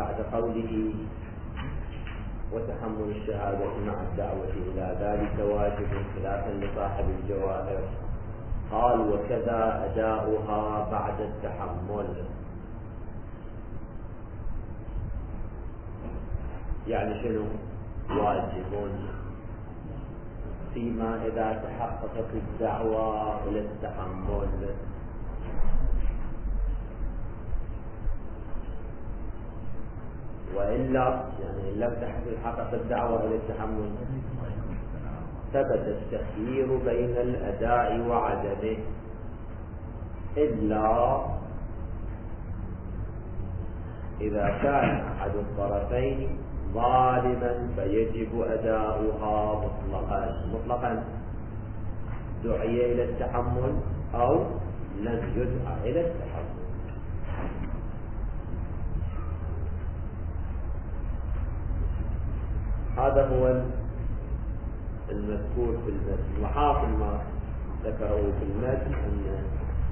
بعد قوله وتحمل الشهادة مع الدعوة إلى ذلك واجب خلافا لصاحب الجواهر، قال وكذا أداؤها بعد التحمل. يعني شنو؟ واجب فيما إذا تحققت الدعوة إلى التحمل، وإلا يعني إن لم تحقق الدعوة إلى التحمل ثبت التخيير بين الأداء وعدمه، إلا إذا كان أحد الطرفين ظالما فيجب أداؤها مطلقا دعي إلى التحمل أو لم يدعى إلى التحمل. هذا هو المذكور في المتن. وحاصل ما ذكره في المتن أن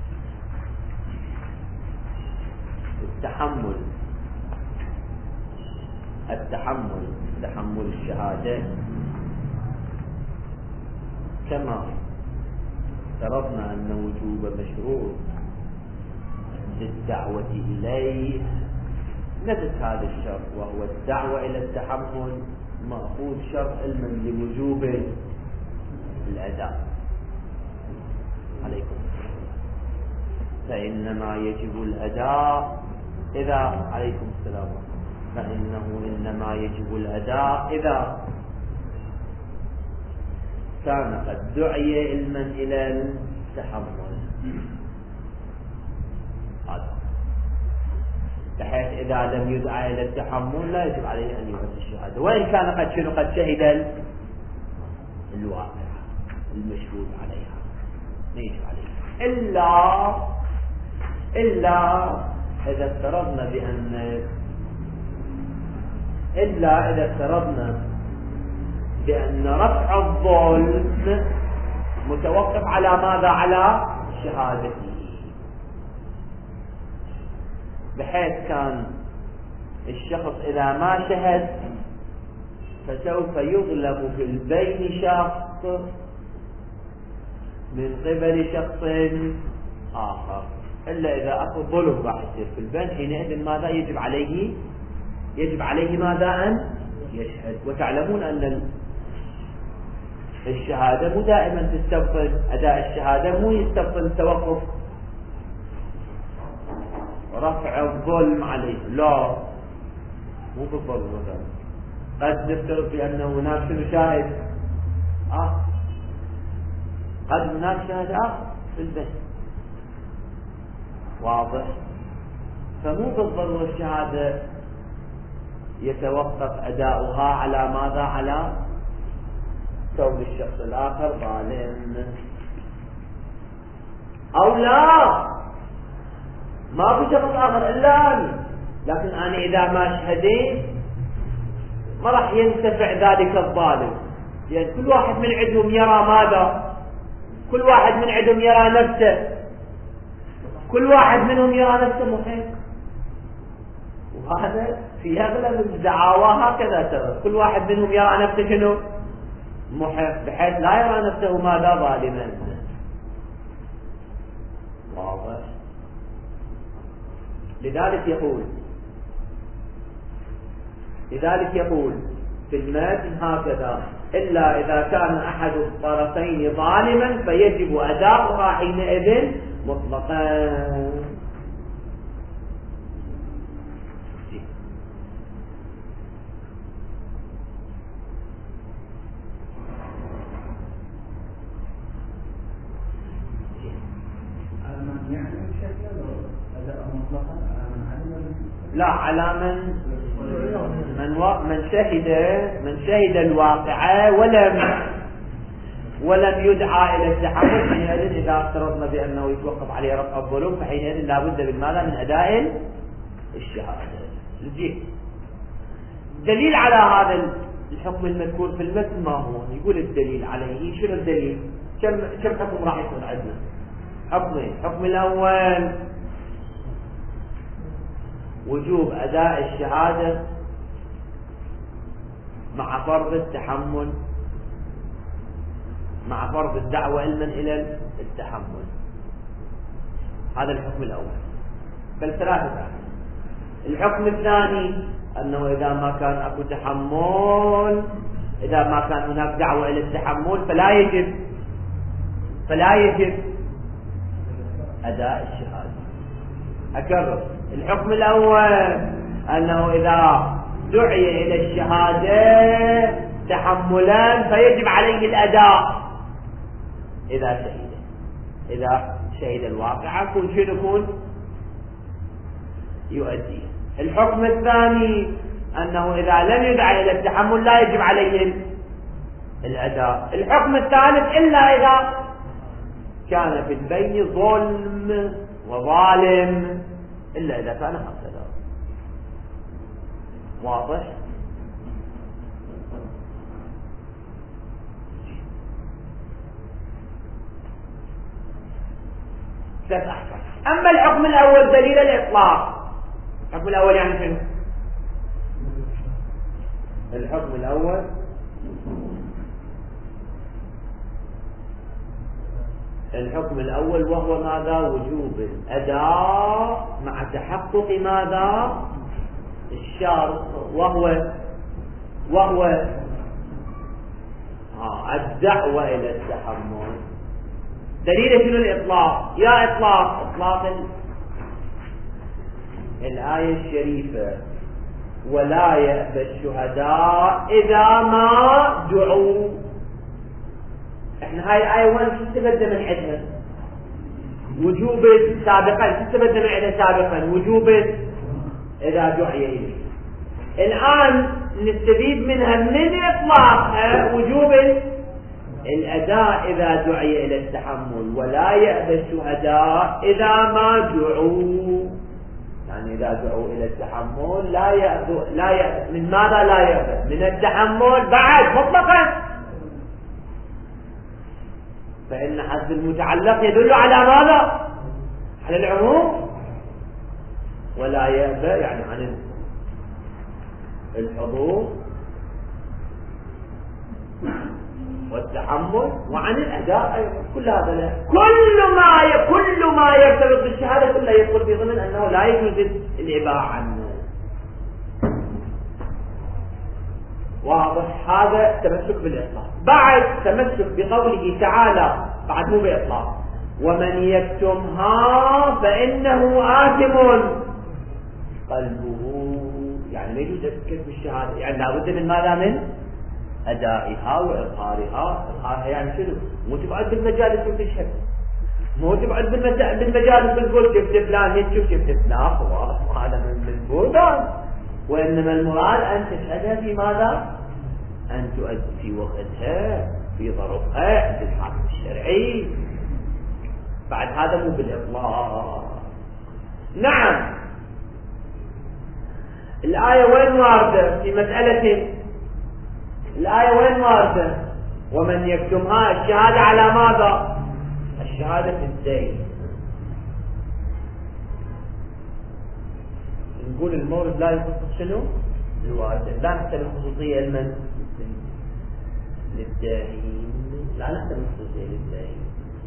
تحمل الشهادة كما افترضنا أن وجوب مشروع للدعوة إليه نفس هذا الشرط، وهو الدعوة إلى التحمل مأخوذ شرط علما لوجوب الأداء. عليكم فإنما يجب الأداء إذا عليكم السلام فإنه إنما يجب الأداء إذا كان قد دعي علما إلى التحمل، بحيث إذا لم يدعى إلى التحمل لا يجب عليه أن يؤدي الشهادة، وإن كان قد شهد الواقع المشهود عليها لا يجب عليه، إلا إذا افترضنا بأن رفع الظلم متوقف على ماذا؟ على شهادته، بحيث كان الشخص إذا ما شهد فسوف يظلم في البين شخص من قبل شخص آخر، إلا إذا أكو ظلم راح يصير في البين، حينئذ ماذا يجب عليه؟ يجب عليه ماذا؟ أن يشهد. وتعلمون أن الشهادة مو دائما تستبطن، أداء الشهادة مو يستبطن توقف رفع الظلم عليه، لا مو بالظلم. مثلا قد نفترض بأنه هناك شنو شاهد قد هناك شاهد في البيت، واضح؟ فمو بالضرورة الشهادة يتوقف أداؤها على ماذا؟ على كون الشخص الآخر ظالم أو لا، ما في شخص آخر إلا أنا، لكن أنا إذا ما شهدت ما راح ينتفع ذلك الظالم، يعني كل واحد من عندهم يرى ماذا؟ كل واحد من عندهم يرى نفسه، كل واحد منهم يرى نفسه محق، وهذا في أغلب الدعاوى هكذا ترى، كل واحد منهم يرى نفسه شنو؟ محق، بحيث لا يرى نفسه ماذا؟ ظالما. واضح؟ لذلك يقول في المتن هكذا: إلا إذا كان أحد الطرفين ظالما فيجب أداؤها حينئذ مطلقا. لا، على من شهد الواقعة ولم يدعى إلى التحمل، حينئذ إذا افترضنا بأنه يتوقف عليه رفع الظلم فحينئذ لا بد بالماذا؟ من أداء الشهادة. دليل على هذا الحكم المذكور في المتن ما هو؟ يقول الدليل عليه. شنو الدليل؟ كم حكم راح يكون عندنا؟ حكمين. الحكم الأول وجوب أداء الشهادة مع فرض التحمل، مع فرض الدعوة علما إلى التحمل. هذا الحكم الأول، بل ثلاثة. الحكم الثاني أنه إذا ما كان أكو تحمل، إذا ما كان هناك دعوة إلى التحمل فلا يجب أداء الشهادة. أكرر، الحكم الأول أنه إذا دعي إلى الشهادة تحملا فيجب عليه الأداء إذا شهد الواقعة كل شيء يكون يؤدي. الحكم الثاني أنه إذا لم يدعى إلى التحمل لا يجب عليه الأداء. الحكم الثالث إلا إذا كان في البين ظلم وظالم، إلا إذا كان هكذا. واضح؟ ثلاث أحكام. أما الحكم الأول دليل الإطلاق. الحكم الأول يعني شنو؟ الحكم الأول وهو ماذا؟ وجوب الأداء مع تحقق ماذا؟ الشرط، وهو الدعوة إلى التحمل. دليل شنو؟ الإطلاق. يا إطلاق الآية الشريفة: ولا يأبى الشهداء إذا ما دعوا. احنا هاي الآية وين استفدنا من عندها؟ وجوب سابقا، استفدنا من عندها سابقا وجوب إذا دعي إليه. الآن نستفيد منها من إطلاقها وجوب الأداء إذا دعي إلى التحمل. ولا يأبى الشهداء إذا ما دعوا، يعني إذا دعوا إلى التحمل لا يأبى. من ماذا لا يأبى؟ من التحمل بعد مطلقا. فإن حذف المتعلق يدل على ماذا؟ على العموم. ولا يأبى يعني عن الحضور والتحمل وعن الأداء أيضا. كل هذا لا. كل ما يرتبط بالشهادة كله يدخل في ضمن أنه لا يجوز الإباحة عنه. واضح؟ هذا تمسك بالإطلاق. بعد تمسك بقوله تعالى، بعد مو بإطلاق: ومن يكتمها فإنه آثم قلبه. يعني ما يجوز كتم الشهادة، يعني لابد من ماذا؟ من أدائها وإظهارها. إظهارها يعني شنو؟ مو تقعد بالمجالس وتشهد، مو تقعد بالمجالس وتقول شفت فلان يشوف شفت فلان، هذا من البردان. وإنما المراد أن تشهدها في ماذا؟ أن تؤدي في وقتها، في ظروفها، في الحاكم الشرعي. بعد هذا مو بالإطلاق. نعم، الآية وين واردة في مسألة؟ الآية وين واردة؟ ومن يكتمها، الشهادة على ماذا؟ الشهادة في الدين. نقول المورد لا يخصص شنو؟ الواجب. لا نحتمل خصوصية لمن؟ للداعين. لا نحتمل خصوصية للداعين.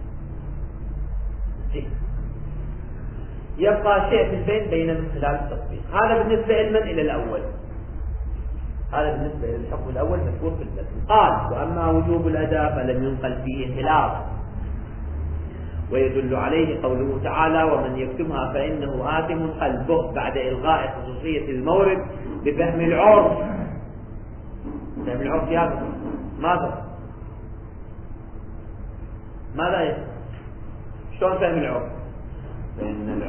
يبقى شيء في البين بين من خلال التطبيق. هذا بالنسبة لمن؟ إلى الأول. هذا بالنسبة للحكم الأول مذكور في المتن. قال: وأما وجوب الأداء فلم ينقل فيه خلاف، ويدل عليه قوله تعالى: ومن يكتمها فإنه آثم قلبه، بعد إلغاء خصوصية المورد بفهم العرف. فهم العرف يا ماذا يفهم؟ شلون فهم العرف؟ فإن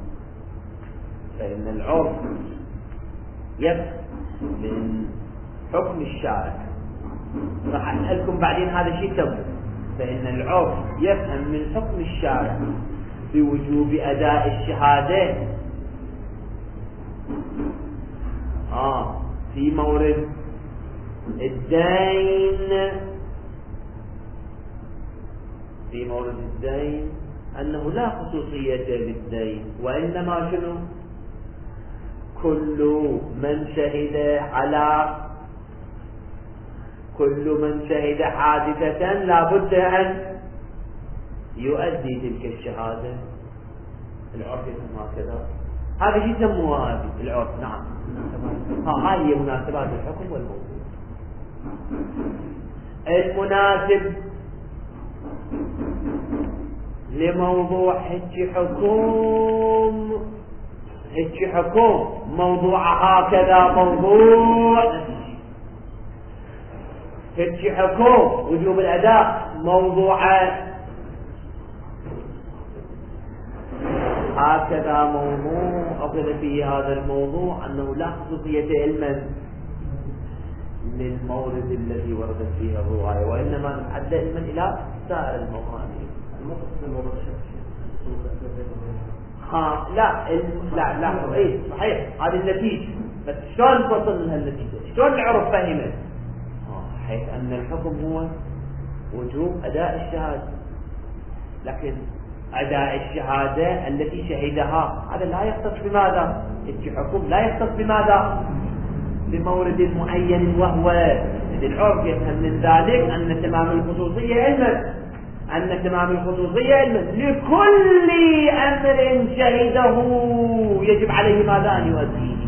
العرف يفهم من حكم الشارع. راح أسألكم بعدين هذا الشيء تبقى. فإن العرف يفهم من حكم الشارع بوجوب أداء الشهادة في مورد الدين، أنه لا خصوصية للدين، وإنما شنو؟ كل من شهد حادثة لا بد أن يؤدي تلك الشهادة. العرف يسمى هكذا. هذا شيء يسموها هذه العرف. نعم، هاي هي مناسبات الحكم والموضوع. المناسب لموضوع هيك حكم موضوع هكذا، موضوع هيك حكم وجوب الأداء موضوع هكذا، موضوع أصل فيه هذا الموضوع أنه لا خصوصية علما للمورد الذي وردت فيه الرواية، وإنما نتعدى علما إلى سائر المقامين. لا ايه صحيح، هذه النتيجة، بس شلون نوصل من هالنتيجة؟ شلون نعرف فهمه؟ حيث أن الحكم هو وجوب أداء الشهادة، لكن أداء الشهادة التي شهدها هذا لا يختص بماذا؟ الحكم لا يختص بماذا؟ بمورد معين، وهو العرف يفهم من ذلك أن تمام الخصوصية علما، لكل أمر شهده يجب عليه ماذا؟ أن يؤديه.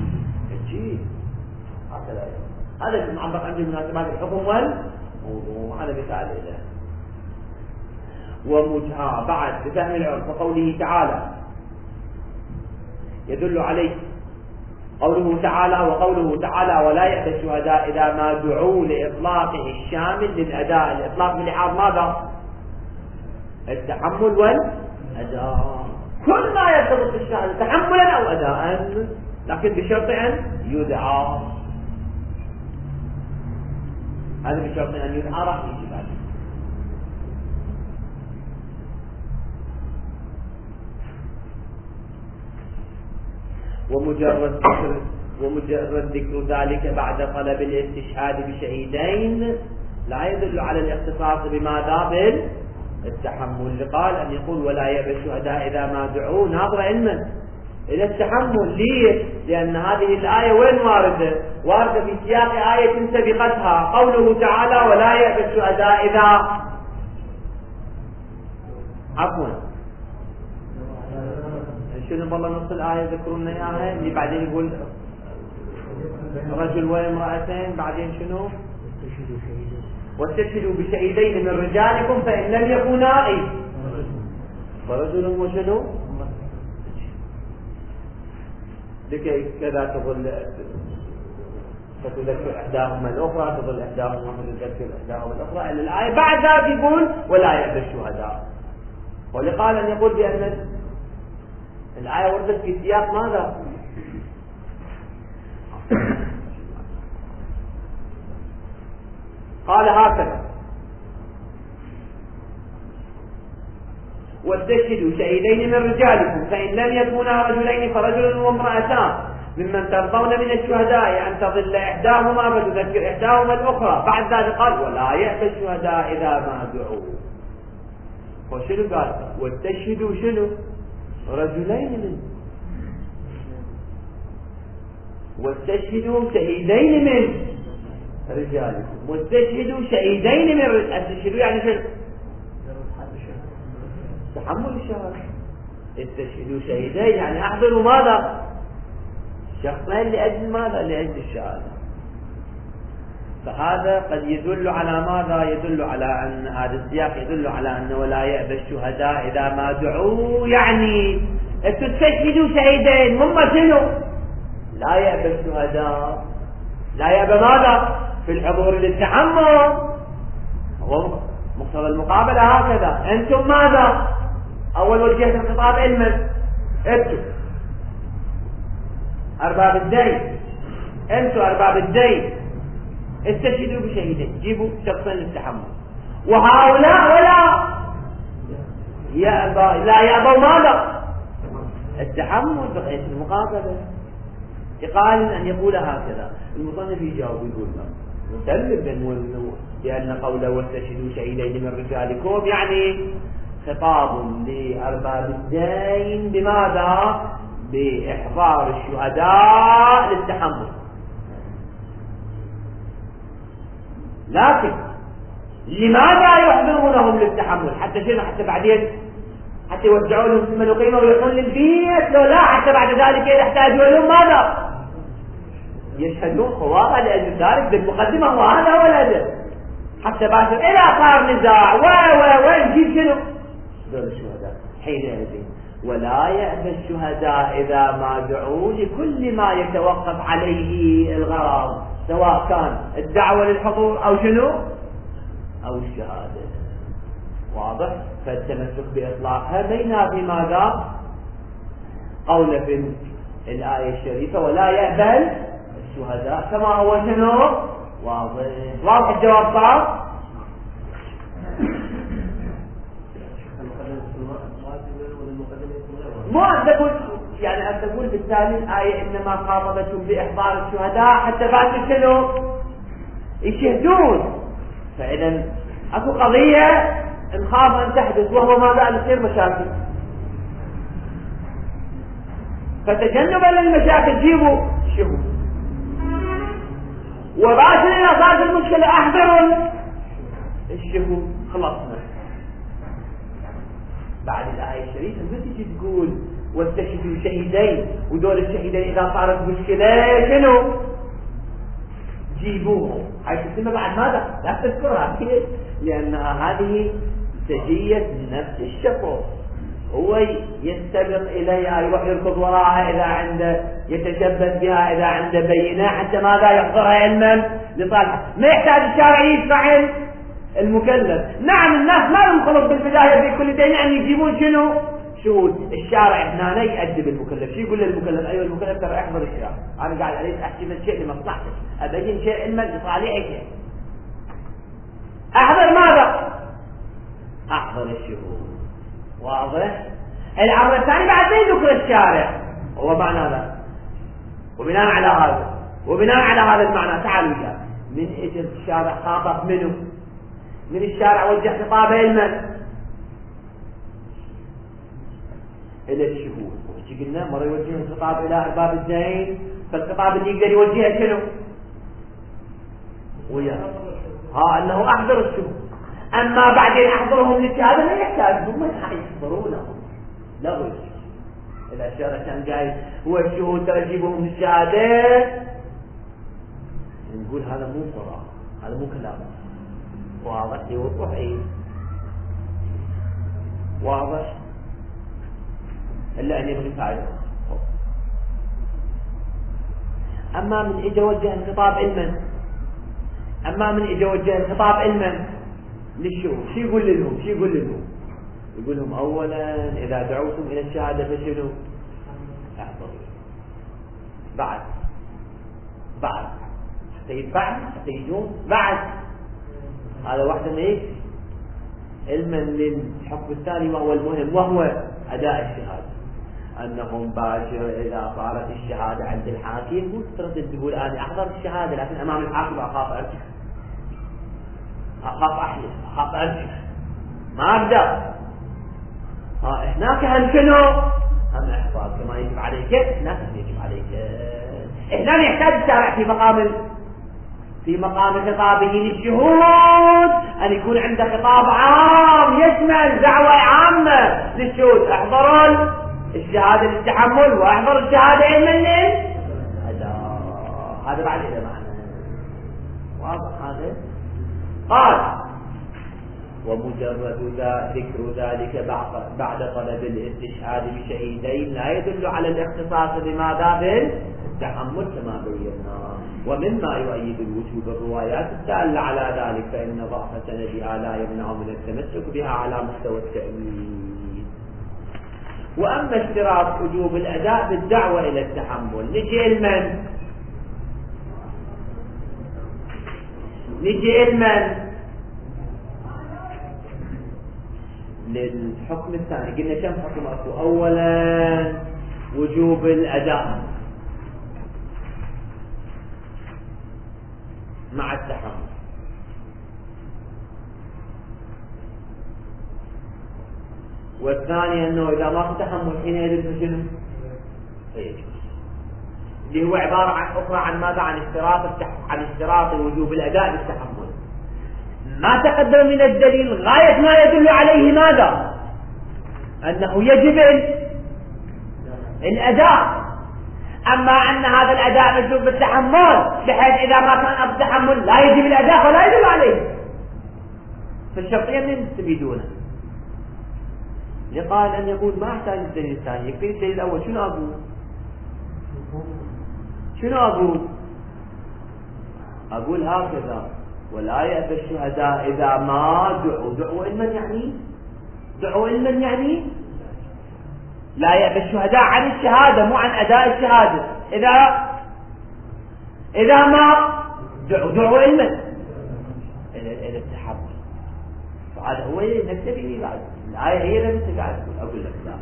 هذا المعبر عن مناسبات الحكم والموضوع. هذا مثال له. بعد بفهم العرف وقوله تعالى يدل عليه قوله تعالى ولا يأبى الشهداء إذا ما دعوا لإطلاقه الشامل للأداء. الإطلاق بالإعاض ماذا؟ التحمل والأداء، كل ما يرتبط بالشهادة تحملا أو أداء، لكن بشرط أن يدعى. هذا بشرط أن يدعى راح يجي بعد. ومجرد ذكر ذلك بعد طلب الاستشهاد بشهيدين لا يدل على الاختصاص بماذا؟ بالتحمل. لقال أن يقول ولا يأبى الشهداء إذا ما دعوا، ناظر علما إلى التحمل. ليه؟ لأن هذه الآية وين واردة في سياق آية سبقتها، قوله تعالى ولا يأبى الشهداء إذا شنو والله نص الآية ذكرنا إياها اللي بعدين يقول رجل وامرأتين، بعدين شنو؟ واستشهدوا بشهيدين من رجالكم فإن لم يكونا فرجل وشنو؟ لكي كذا فتذكر إحداهما الأخرى، تظل إحداهما فتذكر إحداهما الأخرى، إلا الآية بعد ذلك يقول ولا يأبى الشهداء. ولقال أن يقول بأن الآية وردت في سياق ماذا؟ قال هكذا واستشهدوا شهيدين من رجالكم فإن لم يكونا رجلين فرجل وامرأتان ممن ترضون من الشهداء أن تظل إحداهما فتذكر إحداهما الأخرى. بعد ذلك قال ولا يأبى الشهداء إذا ما دعوا. وشنو قال؟ واستشهدوا شنو؟ رجلين من واستشهدوا شهيدين من رجالكم، واستشهدوا شهيدين من استشهدوا يعني شنو؟ تحمل الشهادة. استشهدوا شهيدين يعني احضروا ماذا؟ شخصين لأجل ماذا؟ لأجل الشهادة. فهذا قد يدل على ماذا؟ يدل على أن هذا السياق يدل على أنه ولا يأبى الشهداء إذا ما دعوا، يعني استشهدوا شهيدين مما شنو؟ لا يأبى الشهداء، لا يأبى ماذا؟ في الحضور للتحمل. هو مقتضى المقابلة هكذا. أنتم ماذا؟ أول وجهة الخطاب علما، أنتم أرباب الدين، أنتم أرباب الدين استشهدوا بشهيدين، جيبوا شخصين للتحمل. وهؤلاء ولا يأبى، لا يأبوا ماذا؟ التحمل بقية المقابلة. يقال أن يقول هكذا. المصنف يجاوب يقول مسلم لأن قوله واستشهدوا شهيدين من رجالكم يعني خطاب لأرباب الدين بماذا؟ بإحضار الشهداء للتحمل. لكن لماذا يحضرونهم للتحمل؟ حتى شنو؟ حتى بعدين حتى يوزعوا لهم ثمن وقيمة ويروحون للبيت؟ لو لا، حتى بعد ذلك يحتاجون لهم ماذا؟ يشهدون خواطر لأجل ذلك. بالمقدمة هو هذا هو الهدف، حتى بعد إلى صار نزاع وين نجيب شنو؟ دول الشهداء حينئذ. ولا يأبى الشهداء إذا ما دعوا لكل ما يتوقف عليه الغرض، سواء كان الدعوة للحضور أو شنو أو الشهادة. واضح؟ فالتمسك بإطلاقها بينها في ماذا؟ قول في الآية الشريفة ولا يأبى الشهداء كما هو شنو؟ واضح. واضح الجواب صار؟ مو أقول يعني أقول بالتالي الآية إنما خاطبتهم بإحضار الشهداء حتى بعد شنو؟ يشهدون. فإذا أكو قضية نخاف أن تحدث، وهو ماذا؟ أن تصير مشاكل. فتجنبا للمشاكل جيبوا شهود، وبعد إذا صارت المشكلة أحضروا الشهود. خلصنا. بعد الآية الشريفة ما تجي تقول واستشهدوا شهيدين، ودول الشهيدين إذا صارت مشكلة شنو؟ جيبوهم. هاي تسمى بعد ماذا؟ لا تذكرها كيف؟ لأنها هذه سجية نفس الشخص، هو يستبق إليها، يروح يركض وراها إذا عنده، يتشبث بها إذا عنده بينة، حتى ماذا؟ يحضرها علما لصالحه. ما يحتاج الشارع يدفع المكلف. نعم الناس ما لهم خلق بالبداية في كل دين أن يجيبون شنو؟ شهود. الشارع هنا يؤدب المكلف. شو يقول للمكلف؟ أيها المكلف ترى احضر الشارع، أنا قاعد عليك أحكي من شيء لمصلحتك، أبين شيء علما لصالحك. أحضر ماذا؟ أحضر الشهود. واضح؟ الأمر الثاني بعد ما يذكر الشارع هو معنى هذا، وبناء على هذا المعنى تعالوا جاء من اجل الشارع خاطب منه، من الشارع وجه خطابه المن إلى الشهود. وش قلنا؟ مرة يوجه الخطاب إلى أرباب الدين، فالخطاب اللي يقدر يوجهه شنو؟ وياه أنه أحضر الشهود. أما بعدين أحضرهم للشهادة لا يحتاج، هم يحضرونهم. لا وجه. إذا الشارع كان قايل هو الشهود تجيبهم للشهادة، نقول هذا مو قرآن، هذا مو كلام. واضح؟ يوضح إيه؟ واضح؟ إلا أن يبغي فاعله. أما من إجا وجه الخطاب علما، للشهود، شو يقول لهم؟ يقول لهم أولا إذا دعوتم إلى الشهادة فشنو؟ احضروا. بعد حتى يدفعوا، حتى يجون بعد. هذا واحدة من إيه؟ علما للحكم الثاني وهو المهم، وهو أداء الشهادة. أنهم باشر إذا صارت الشهادة عند الحاكم، مو تردد تقول أنا أحضر الشهادة لكن أمام الحاكم أخاف أرجع، أخاف أحلف، أخاف أرجع، ما أقدر. هناك هم شنو؟ هم إحفاظ كما يجب عليك، هناك يجب عليك. هنا يحتاج الشارع في مقام خطابه للشهود أن يكون عنده خطاب عام يشمل دعوة عامة للشهود. احضروا الشهادة للتحمل واحضروا الشهادة علما للأداء. هذا بعد إذا معنى واضح. هذا قال ومجرد ذكر ذلك بعد طلب الاستشهاد بشهيدين لا يدل على الاختصاص بماذا؟ بالتحمل كما بينا. ومما يؤيد الوجوب الروايات الدالة على ذلك، فإن ضعف سندها لا يمنع من التمسك بها على مستوى التأويل. وأما اشتراط وجوب الأداء بالدعوة إلى التحمل، نجي المن للحكم الثاني. قلنا كم حكم أكو؟ أولا وجوب الأداء مع التحمل، والثاني أنه إذا ما في تحمل حينئذ فشنو؟ فيجوز، اللي هو عبارة عن أخرى عن ماذا؟ عن اشتراط وجوب الأداء بالتحمل. ما تقدم من الدليل غاية ما يدل عليه ماذا؟ أنه يجب الأداء. أما أن هذا الأداء مجلوب بالتحمل بحيث إذا ما كان التحمل لا يجب الأداء فلا يجب عليه. فالشرطية من تريدونه؟ يقال أن يقول ما أحتاج الدليل الثاني، يكفي الدليل الأول. شنو أقول؟ أقول هكذا: ولا يأبى الشهداء إذا ما دعوا علما يعني لا يأبى الشهداء عن الشهادة، مو عن أداء الشهادة. إذا ما دعوا علما إلى التحمل. فهذا هو نكتفي بعد الآية هي اللي قاعد أقول لك لا.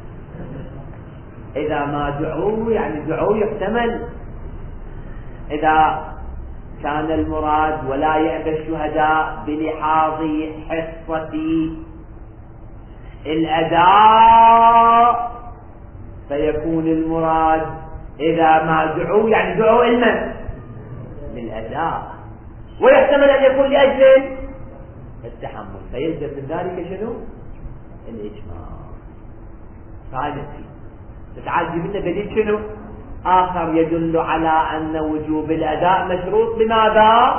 إذا ما دعوا يعني دعوا يحتمل إذا كان المراد ولا يأبى الشهداء بلحاظ حصة الأداء، فيكون المراد إذا ما دعوا يعني دعوا علما للأداء، ويحتمل أن يكون لأجل التحمل، فيلزم من ذلك شنو؟ الإجماع. فهذا تتعالج منه دليل شنو؟ آخر يدل على أن وجوب الأداء مشروط بماذا؟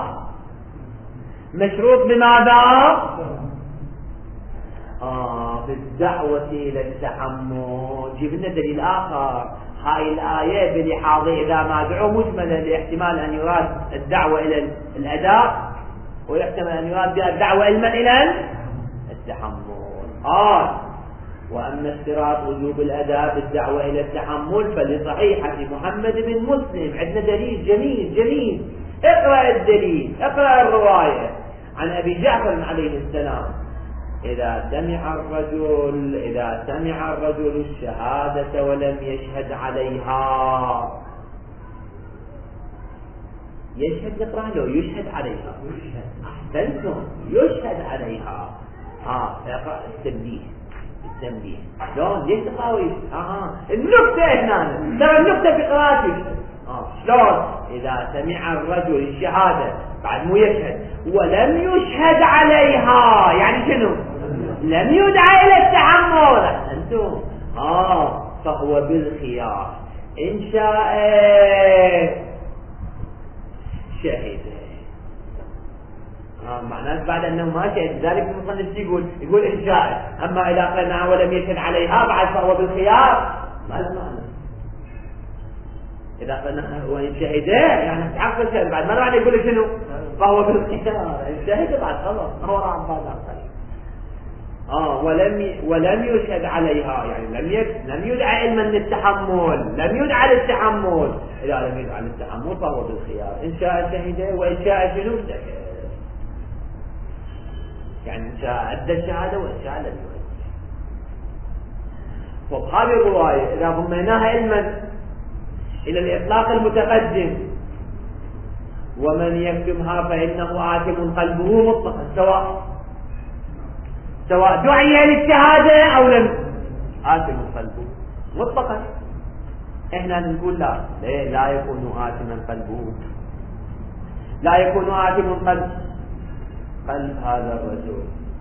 بالدعوة إلى التحمل. جبنا دليل آخر، هاي الآية بلحاظ إذا ما دعوا مجملة لاحتمال أن يراد الدعوة إلى الأداء، ويحتمل أن يراد بها الدعوة علما إلى التحمل. وأما اشتراط وجوب الأداء بالدعوة إلى التحمل فلصحيحة محمد بن مسلم عندنا دليل جميل. اقرأ الدليل، اقرأ الرواية عن أبي جعفر عليه السلام: إذا سمع الرجل الشهادة ولم يشهد عليها. يشهد نقرأ له يشهد عليها. أحسنتم، يشهد عليها. اقرأ التنبيه. شلون؟ ليش تقاوي؟ النكتة هنا، ترى النكتة في قراءتك. شلون؟ إذا سمع الرجل الشهادة بعد مو يشهد ولم يشهد عليها، يعني شنو؟ لم يدعى إلى التحمل. أحسنتم. فهو بالخيار، إن شاء شهد. معناه بعد أنه ما شهد، ذلك المصنف يقول إن شاء. أما إذا قلنا ولم يشهد عليها بعد فهو بالخيار، ما له معنى. إذا قلنا وإن شهد يعني تعقل شهد بعد، ما له معنى يقول شنو؟ فهو بالخيار. إن شهد بعد خلاص ما هو راح بعد. ولم يشهد عليها يعني لم يدعى علما للتحمل، لم يدعى للتحمل. إذا لم يدعى للتحمل فهو بالخيار، إن شاء شهد وإن شاء شنو؟ يعني إن شاء أدى الشهادة وإن شاء لم يؤدي. وبهذه الرواية إذا ضمناها علما إلى الإطلاق المتقدم: ومن يكتمها فإنه آثم قلبه مطلقا، سواء دعي للشهادة أو لم، آثم قلبه مطلقا. إحنا نقول لا يكون آثما قلبه، لا يكون آثم قلب هذا الرجل.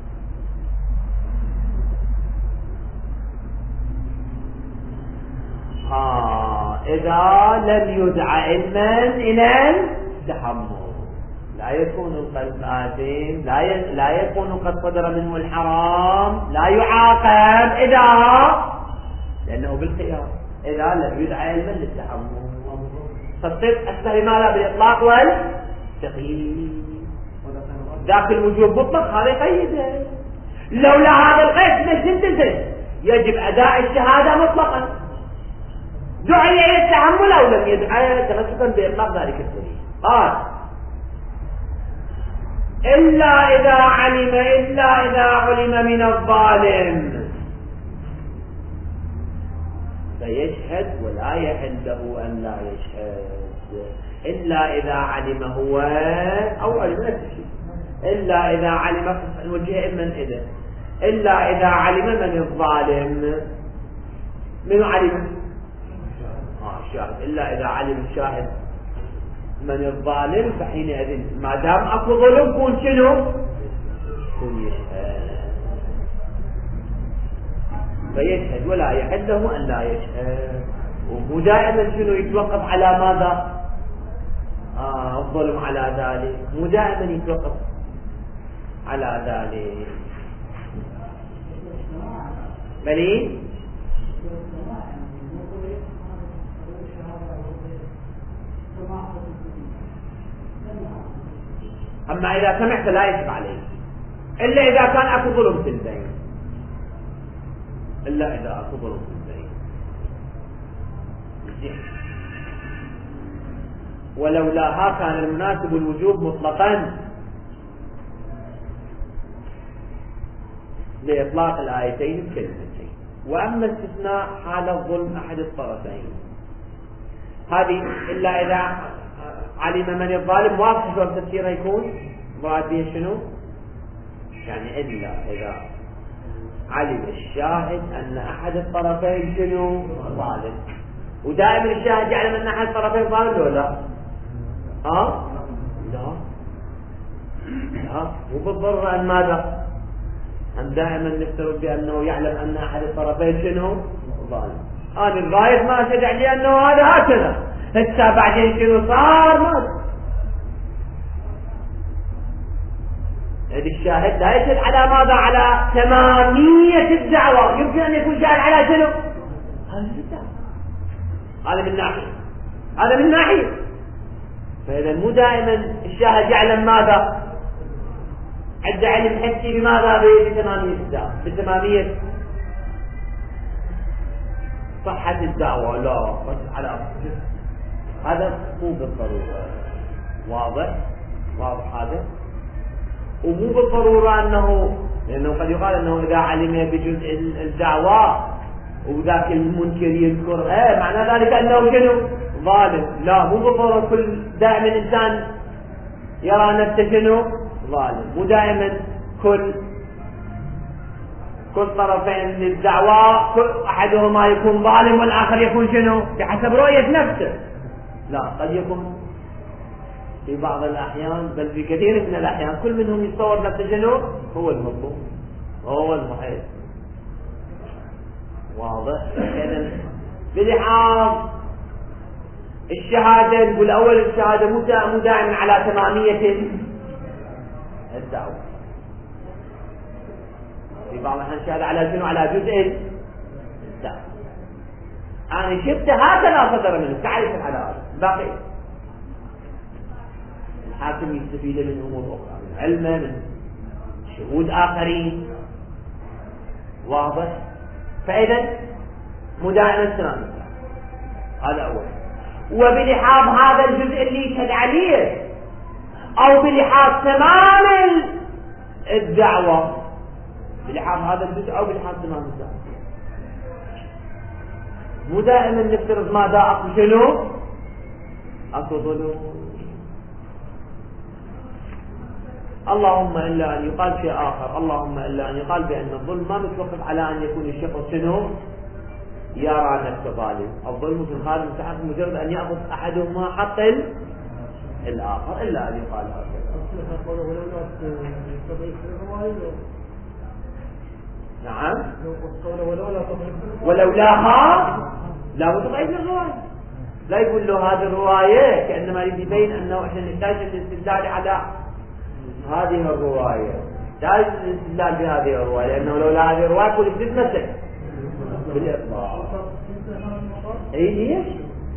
إذا لم يدعى علما إلى التحمل لا يكون القلب آثم، لا يكون قد صدر منه الحرام، لا يعاقب لأنه بالخيار إذا لم يدعى علما للتحمل. فالصدق أشبه ماذا بالإطلاق والتقييد. ذاك الوجوب مطلق هذا يقيده، لولا هذا القيد تنتزل يجب أداء الشهادة مطلقا، دعي إلى التحمل أو لم يدعى، تمسكا بإطلاق ذلك الدليل. إلا إذا علم من الظالم فيشهد ولا يحل له أن لا يشهد، إلا إذا علم هو أو علم نفس الشيء، إلا إذا علم الوجه من إذا، إلا إذا علم من الظالم. من علم؟ الشاهد، إلا إذا علم الشاهد من الظالم فحينئذ ما دام أكو ظلم كون شنو؟ كون يشهد، فيشهد ولا يحل له أن لا يشهد. ومو دائما شنو يتوقف على ماذا؟ الظلم على ذلك، مو دائما يتوقف على ذلك. بلي أما إذا سمعت لا يجب عليه إلا إذا كان أكو ظلم في البين، إلا إذا أكو ظلم في البين. ولولاها كان المناسب الوجوب مطلقا لإطلاق الآيتين بكلمتين. وأما استثناء حال الظلم أحد الطرفين هذه إلا إذا علم من الظالم، واضح شو تفسيره يكون مراد به شنو؟ يعني إلا إذا علم الشاهد أن أحد الطرفين شنو؟ ظالم. ودائما الشاهد يعلم أن أحد الطرفين ظالم ولا لا؟ لا مو بالضرورة أن ماذا؟ أن دائما نفترض بأنه يعلم أن أحد الطرفين شنو؟ ظالم. أنا الغاية ما أشهد عليه أنه هذا هكذا، هسه بعدين شنو صار؟ ما الشاهد لا يشهد على ماذا؟ على تمامية الدعوة. يمكن أن يكون شاهد على شنو؟ هذا من ناحية، هذا من ناحية. فإذا مو دائما الشاهد يعلم ماذا؟ عند علم حسي بماذا؟ بتمامية الدعوة، بتمامية صحة الدعوة. لا بس على هذا مو بالضرورة. واضح هذا. ومو بالضرورة أنه، لأنه قد يقال أنه إذا علم بجزء الدعوة وذاك المنكر يذكر معنى ذلك أنه شنو؟ ظالم. لا مو بالضرورة كل دائما الإنسان يرى نفسه شنو؟ ظالم. مو دائما كل طرفين للدعوة كل أحدهما يكون ظالم والآخر يكون شنو؟ بحسب رؤية نفسه. لا، قد يكون في بعض الأحيان بل في كثير من الأحيان كل منهم يتصور نفسه شنو؟ هو المظلوم، هو المحيط. واضح؟ إذن بلحاظ الشهادة نقول أول الشهادة مو دائما على تمامية الدعوة. في بعض الأحيان الشهادة على شنو؟ على جزء الدعوة. أنا شفت هكذا صدر منه، تعرف على هذا باقي الحاكم يستفيد من أمور أخرى، من علمه، من شهود آخرين. واضح؟ فإذا مدائما السلام هذا أول. وبلحاظ هذا الجزء اللي يشهد عليه أو بلحاظ تمام الدعوة، بلحاظ هذا الجزء أو بلحاظ تمام الدعوة، مو دائما نفترض ماذا أكو شنو؟ أكو ظلم. اللهم إلا أن يقال شيء آخر، اللهم إلا أن يقال بأن الظلم ما متوقف على أن يكون الشخص شنو؟ يرى نفسه ظالم. الظلم في هذا المساحة مجرد أن يأخذ أحدهما حق الآخر، إلا أن يقال هكذا. نعم. ولولاها لا متضعيف للرواية، لا يقول له هذه الرواية كأنما يبين أنه إحنا نحتاج الاستدلال على هذه الرواية، لا الاستدلال بهذه الرواية، لأنه لولا هذه الرواية كل جديد مثل بالإطلاق. ليش؟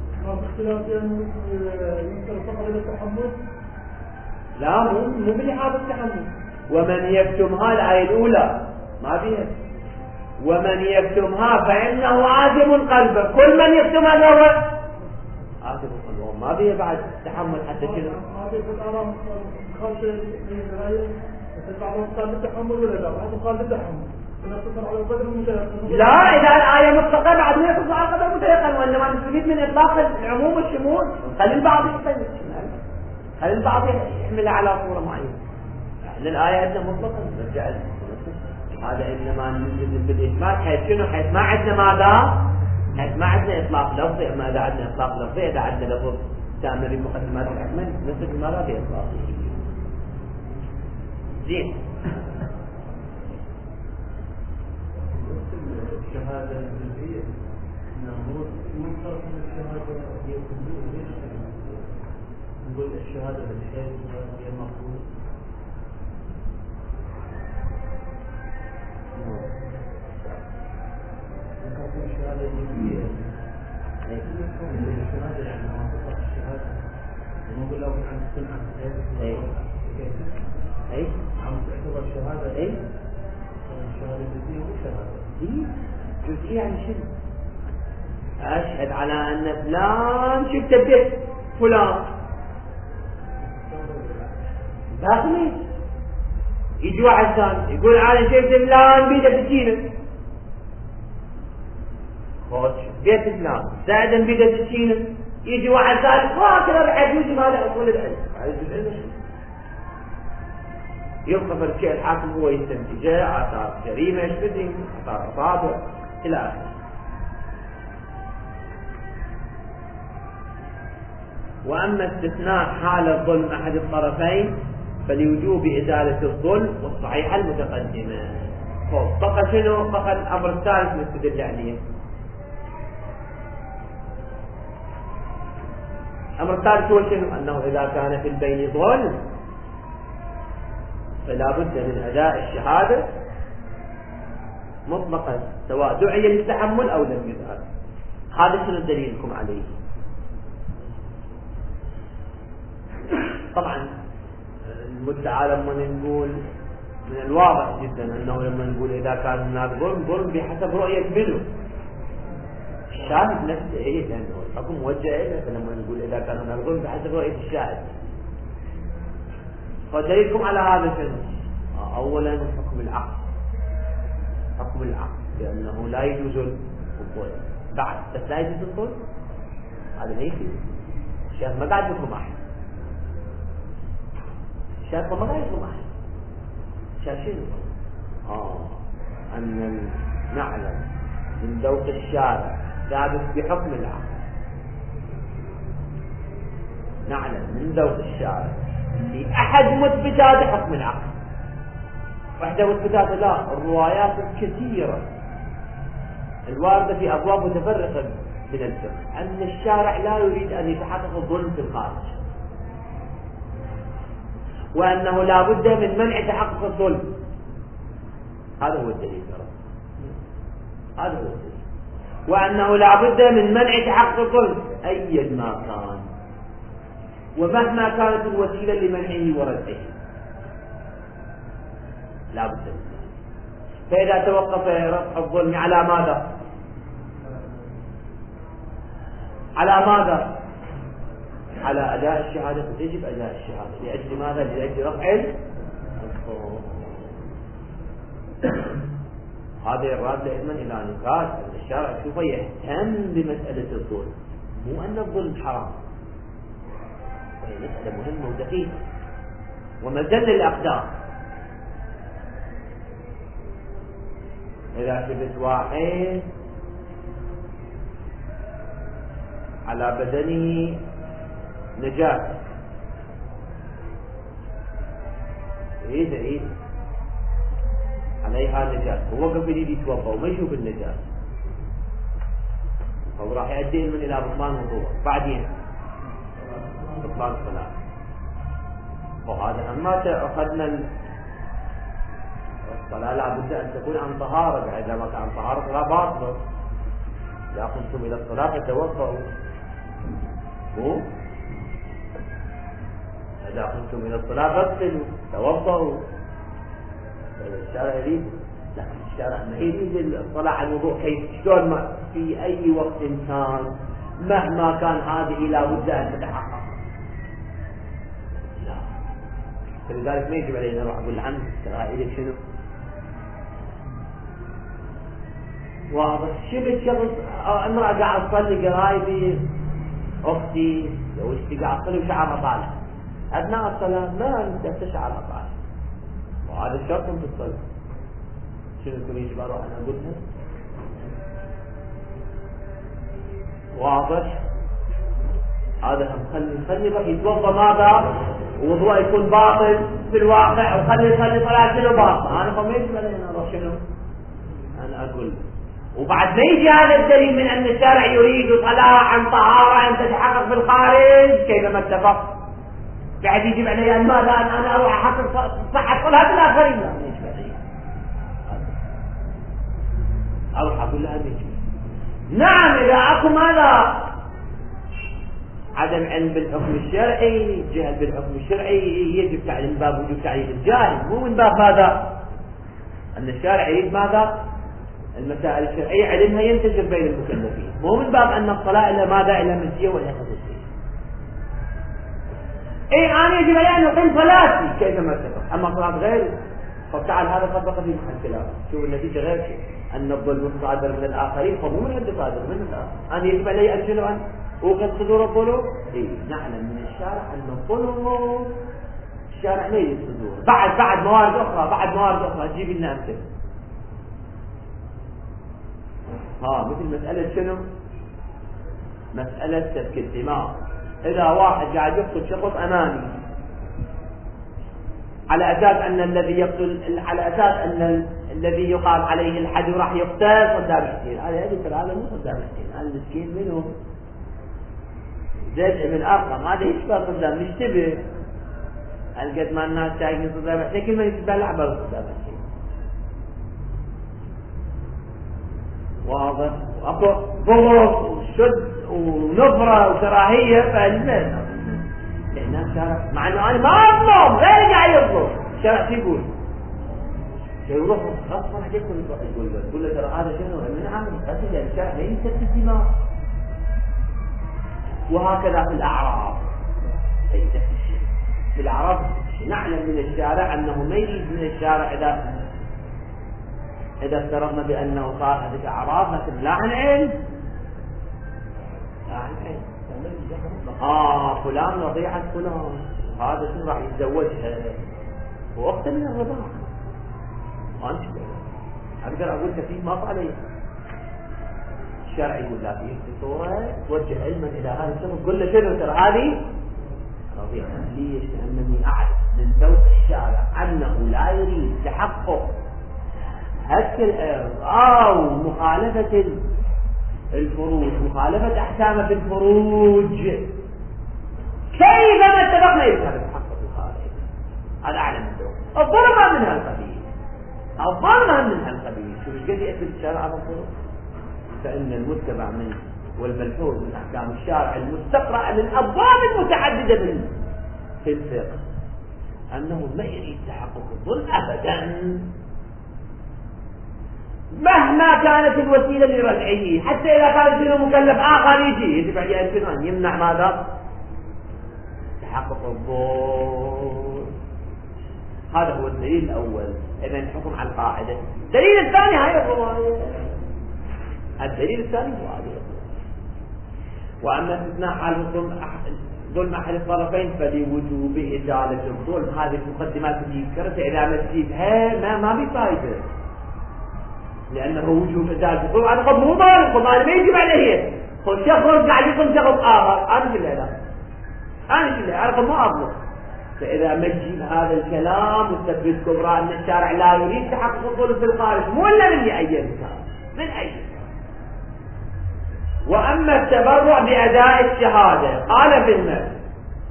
لا مو بلحاظ التحمل. ومن يكتمها الآية الأولى ما فيها، ومن يكتمها فإنه عازم قلبه. كل من يكتمها هو عازم قلبه، ما فيها بعد تحمل حتى كذا. لا، إذا الآية مطلقة بعد ما يقص على قدر متيقن، وإنما نستفيد من إطلاق العموم والشمول. خلي البعض يحتمل، خلي البعض يحمل على صورة معينة. الآية عندنا مطلقة نرجع هذا إنما ننزل بالإجمال، حيث شنو؟ حيث ما عندنا ماذا؟ ما عندنا إطلاق لفظي، أما إذا عندنا إطلاق لفظي إذا عندنا لفظ تأمل بمقدمات الحكمة نثبت ما لا بإطلاقه. زين. الشهادة الجزئية من طرف الشهادة هي كلية، ليش نقول الشهادة بالحيث هي مقبولة؟ الشهادة الجزئية الشهادة يعني منطقة الشهادة نقول لو عن السمعة أي عم تعتبر شهادة أي الشهادة الجزئية مو شهادة جزئية يعني شنو؟ أشهد على أن فلان شفت بيت فلان داخلي. يجي واحد ثاني يقول أنا شفت فلان بيده سكينة، بيت فلان ساعدا بيده سكينة. يجي واحد ثالث كذا بعد يجي ماذا أقول العلم على العلم يبقى فرشي الحاكم هو يستنتج آثار جريمة ايش بدري، آثار أصابع إلى آخره. وأما استثناء حال الظلم أحد الطرفين فلوجوب إزالة الظلم والصحيحة المتقدمة. بقى شنو؟ بقى الأمر الثالث نستدل عليه. الأمر الثالث هو شنو؟ أنه إذا كان في البين ظلم فلا بد من أداء الشهادة مطلقا سواء دعي للتحمل أو لم يدعى. هذا شنو دليلكم عليه؟ طبعا المدعى لما نقول من الواضح جدا أنه لما نقول إذا كان هناك ظلم بحسب رؤية منه الشاهد نفسه إيه، لأنه الحكم موجه إليه. فلما نقول إذا كان هناك ظلم بحسب رؤية الشاهد، فدليلكم على هذا شنو؟ أولا حكم العقل، حكم العقل لأنه لا يجوز الظلم بعد، بس لا يجوز الظلم هذا ما يفيد. الشاهد ما قاعد يظلم أحد، الشاهد ما قاعد يظلم أحد. الشاهد شنو؟ أن نعلم من ذوق الشارع ثابت بحكم العقل، نعلم من ذوق الشارع لأحد مثبتات حكم العقل. واحدة مثبتات لا، الروايات الكثيرة الواردة في أبواب متفرقة من الفقه أن الشارع لا يريد أن يتحقق الظلم في الخارج، وأنه لا بد من منع تحقق الظلم. هذا هو الدليل، هذا هو الدليل. وأنه لا بد من منع تحقق الظلم أيا ما كان ومهما كانت الوسيلة لمنعه ورده لا بد من ذلك. فإذا توقف رفع الظلم على ماذا؟ على ماذا؟ على أداء الشهادة، يجب أداء الشهادة. لأجل ماذا؟ لأجل رفع الظلم. هذه الرادة إذن إلى نقاش أن الشارع شوف يهتم بمسألة الظلم، مو أن الظلم حرام، وهي مسألة مهمة ودقيقة ومزل الأقدام. إذا شفت واحد على بدنه نجاسة عيد عليها نجاسة ووقف يريد يتوضا وما يشوف النجاسة، أو راح يؤدي من إلى بطلان وضوء، بعدين بطلان الصلاة. وهذا أما أخذنا الصلاة لا بد أن تكون عن طهارة، إذا ما كان عن طهارة فلا باطل. إذا قمتم إلى الصلاة فتوضؤوا، إذا قمتم إلى الصلاة فاغسلوا توضؤوا. الشارع يريد، لكن الشارع ما يريد الصلاة على الوضوء كيف شلون ما في أي وقت كان مهما كان هذه لا بد أن تتحقق. لا، فلذلك ما يجب علينا نروح أقول عنه ترى إذا شنو واضح. شبه شخص امرأة قاعد تصلي قرايبي أختي زوجتي قاعد تصلي وشعرها طالع أثناء الصلاة، ما أنت شعرها طالع، وهذا الشرط في الصلاة. شنو يكون يجب أروح أنا أقولها؟ واضح؟ هذا خلي بقى يتوضا ماذا؟ وضوء يكون باطل في الواقع، وخلي يصلي صلاة شنو باطل. انا ما يجب علي انا اروح شنو؟ انا اقول وبعد ما يجي هذا الدليل من ان الشارع يريد صلاة عن طهارة ان تتحقق بالخارج كيفما اتفق، بعد يجب علي ان ماذا؟ ان انا اروح احقق صحة صلاة الاخرين. لا ما يجب علي اروح اقول لها يجب. نعم اذا اكو ماذا؟ عدم علم بالحكم الشرعي، جهل بالحكم الشرعي، يجب تعليم من باب وجوب تعليم الجاهل، مو من باب ماذا؟ ان الشارع يريد ماذا؟ المسائل الشرعية علمها ينتشر بين المكلفين، مو من باب ان الصلاة الى ماذا؟ الى مزية ولا خصوصية. انا يجب علي ان اقيم صلاتي كيفما اتفق، اما صلاة غيري فبتعال هذا طبق في محل كلام. شوف النتيجة غير شيء، ان الظلم صادر من الاخرين فمو من عند صادر من الاخر. انا يجب علي ان شنو؟ ان وقد صدور الظلم. نعلم من الشارع ان الظلم الشارع لا يريد صدور. بعد موارد اخرى تجيب لنا امثله. مثل مسألة شنو؟ مسألة سفك الدماء. اذا واحد قاعد يقتل شخص امامي على اساس ان الذي يقتل، على اساس ان الذي يقام عليه الحد راح يقتل صدام حسين، هذا مو صدام حسين، هذا المسكين منه زيد من ارقم، هذا يشبه صدام، يشتبه قد ما الناس شايفين صدام حسين كل ما يشبه لعبه صدام حسين. واضح؟ اكو بغض وشد ونفره وكراهيه فالناس الناس شارع، مع انه انا ما اظلم، غير قاعد يظلم، الشارع يقول يروح غصبا عليكم يقول له ترى هذا شنو؟ من عمل قتل الشارع لا يسفك الدماء. وهكذا في الأعراض. في الأعراض نعلم من الشارع أنه ما يريد من الشارع إذا افترضنا بأنه صار هذه أعراض، لكن لا عن علم، لا عن علم. فلان وضيعة فلان، هذا شو راح يتزوجها وأخت من الرضاعة، ما نشبه أقدر أقول كثير ما عليه. الشارع يقول لا، في صورة توجه علما إلى هذا الشخص، قل له شنو ترى هذه رضيعة. ليش؟ لأنني أعرف من ذوق الشارع أنه لا يريد تحقق هتك الأرض أو مخالفة الفروج، مخالفة أحكام في الفروج، كيفما اتفقنا يذهب يتحقق الخارج. هذا أعلم من ذوق. الظلم من هالقبيل، الظلم من هالقبيل. شو مش قد يأتي الشارع على الظلم؟ فإن المتبع منه والملحوظ من أحكام الشارع المستقرأ من أبواب متعددة في الفقه أنه ما يريد تحقق الظلم أبدا مهما كانت الوسيلة لردعه، حتى إذا كان منه مكلف آخر يجب عليه أن يمنع ماذا؟ تحقق الظلم. هذا هو الدليل الأول. إذا الحكم على القاعدة. الدليل الثاني هاي الرواية. الدليل الثاني هو هذه. وأما استثناء حال ظلم أحد الطرفين فلوجوب إزالة الظلم. هذه المقدمات اللي ذكرتها إذا ما تجيبها ما بفائدة، لأنه وجوب إزالة الظلم. أنا قد مو ظالم، أنا ما يجب عليه. خذ شخص قاعد يظلم شخص آخر، أنا في الإعلام، أنا في الإعلام، أنا ما أظلم. فإذا ما تجيب هذا الكلام وتثبت كبرى أن الشارع لا يريد تحقق الظلم في الخارج، مو إلا من أي مكان، من أي مكان. وأما التبرع بأداء الشهادة قال في المثل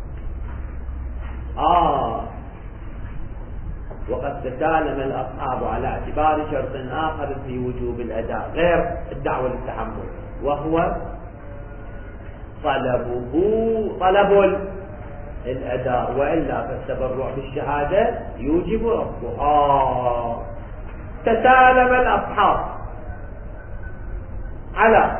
وقد تكالم الأصحاب على اعتبار شرط آخر في وجوب الأداء غير الدعوة للتحمل، وهو طلب الأداء، وإلا فالتبرع بالشهادة يوجب رفضها. تكالم الأصحاب على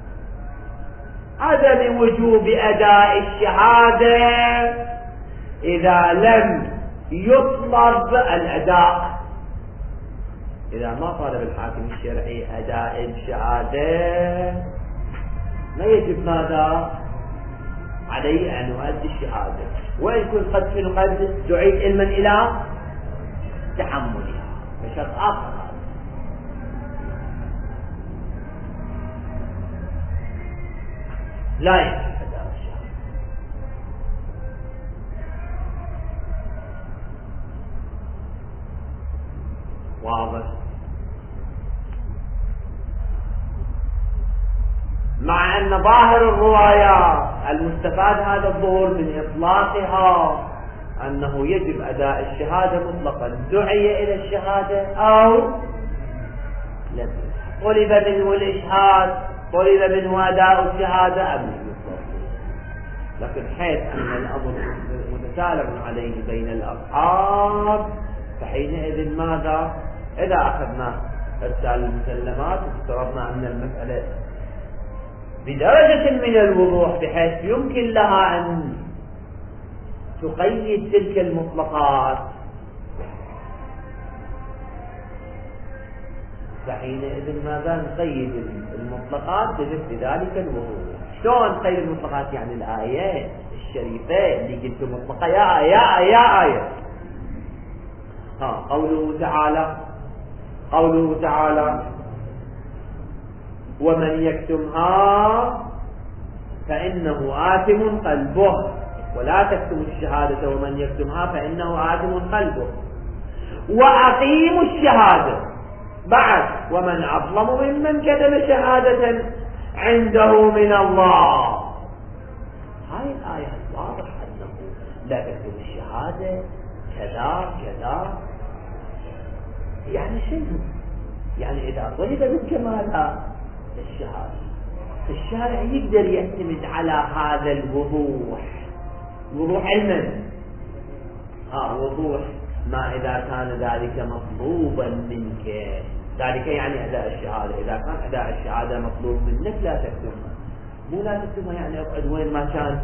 عدم وجوب أداء الشهادة إذا لم يطلب الأداء. إذا ما طلب الحاكم الشرعي أداء الشهادة ما يجب ماذا؟ عليه أن يؤدي الشهادة، وإن كنت قد في القلب دعيت علما إلى تحملها بشرط آخر. لا يصح أداء الشهادة. واضح؟ مع أن ظاهر الروايات المستفاد هذا الظهور من إطلاقها أنه يجب أداء الشهادة مطلقا، دعي إلى الشهادة أو لم، طلب منه الإشهاد، طلب منه أداء الشهادة أم لم يطلب. لكن حيث أن الأمر متسالم عليه بين الأصحاب فحينئذ ماذا؟ إذا أخذنا إرسال المسلمات وافترضنا أن المسألة بدرجة من الوضوح بحيث يمكن لها أن تقيد تلك المطلقات، فحينئذ ماذا؟ نقيد المطلقات بمثل ذلك الوضوح. شلون نقيد المطلقات؟ يعني الآيات الشريفة اللي قلت مطلقة يا آية قوله تعالى ومن يكتمها فإنه آثم قلبه، ولا تكتم الشهادة ومن يكتمها فإنه آثم قلبه، وأقيموا الشهادة بعد ومن أظلم ممن كتم شهادة عنده من الله. هاي الآية واضح أنه لا تكتم الشهادة كذا كذا، يعني شنو؟ يعني إذا طلب منك ماذا؟ الشهادة، الشارع يقدر يعتمد على هذا الوضوح، وضوح علما، وضوح ما إذا كان ذلك مطلوبا منك، ذلك يعني أداء الشهادة. إذا كان أداء الشهادة مطلوب منك لا تكتمها، مو لا تكتمها يعني اقعد وين ما كان،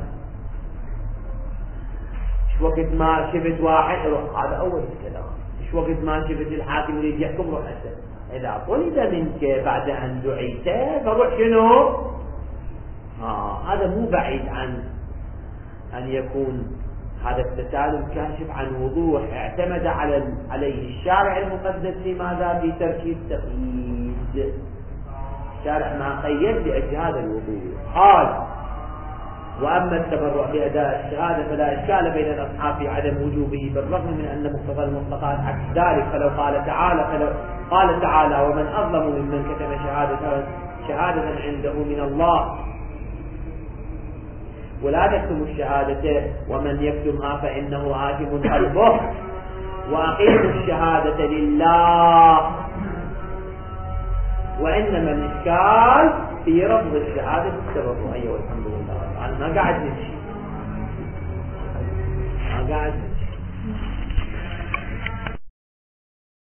وقت ما شفت واحد روح، هذا أول الكلام، وقت ما شفت الحاكم يريد يحكم روح أسد. إذا طلب منك بعد أن دعيت فروح شنو؟ هذا مو بعيد عن أن يكون هذا التسالم كاشف عن وضوح اعتمد عليه الشارع المقدس في ماذا؟ في تركيب تقييد. الشارع ما قيد لأجل هذا الوضوح. قال وأما التبرع بأداء الشهادة فلا إشكال بين الأصحاب في عدم وجوبه، بالرغم من أن مقتضى المطلقات عكس ذلك. فلو قال تعالى ومن أظلم ممن كتم شهادة عنده من الله، ولا تكتم الشهادة ومن يكتمها فإنه آثم قلبه، وأقيموا الشهادة لله. وإنما الإشكال في رفض الشهادة بالتبرع. أيوة الحمد لله، أنا ما قاعد نمشي، ما قاعد